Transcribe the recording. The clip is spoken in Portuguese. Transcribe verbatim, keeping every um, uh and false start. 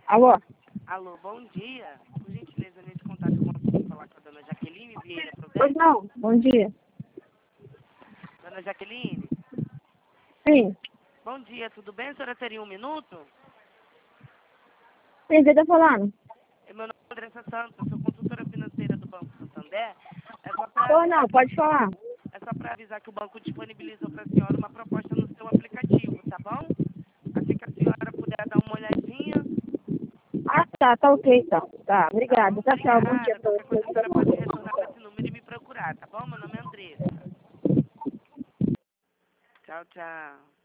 Alô? Alô, bom dia. Por gentileza, nesse contato com falar com a dona Jaqueline Vieira Pois Prodeste. não, bom dia. Dona Jaqueline, Sim, bom dia, tudo bem? A senhora teria um minuto? quem você tá falando? Meu nome é Andressa Santos, sou consultora financeira do Banco Santander. É só para Ou não, pode falar. é só para avisar que o banco disponibilizou para a senhora uma proposta no seu aplicativo, tá bom? Assim que a senhora puder dar uma olhadinha, Ah, tá, tá ok, então. Tá, tá bom? obrigada. Tá, tchau, bom dia Obrigada. pra Qualquer você. coisa a senhora pode retornar para esse número e me procurar, tá bom? Meu nome é Andressa. Tchau, tchau.